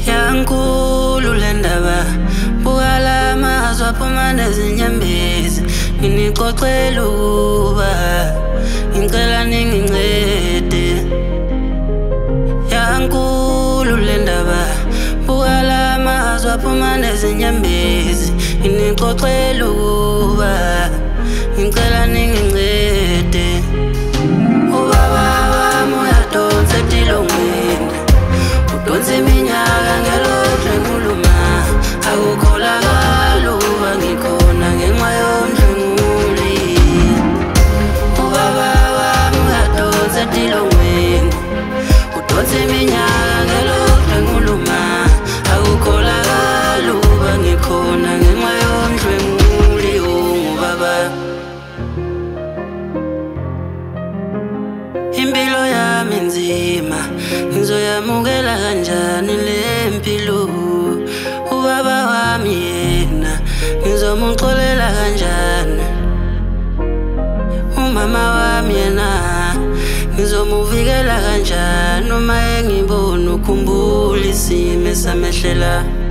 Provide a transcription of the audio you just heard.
Yankulu le ndaba buka la mazwi aphuma nezinyembezi nginixoxela ukuba ngicela ningincede. Yankulu le ndaba buka la mazwi aphuma nezinyembezi nginixoxela ukuba ngicela ningincede. Ubaba wami uyadonsa etilongweni, udonsa iminyaka ngelokhu ngikhuluma, akukholakali ukuba ngikhona ngenxa yomdlwenguli. Ubaba wami uyadonsa etilongweni, udonsa iminyaka ngelokhu ngikhuluma, akukholakali ukuba ngikhona ngenxa yomdlwenguli. Ungubaba. Impilo yami nzima, ngizoyamukela kanjani le mpilo? Ubaba wami yena ngizomuxolela kanjani? Umama wami yena ngizomuvikela kanjani uma engibona ukhumbula isimo esamehlela?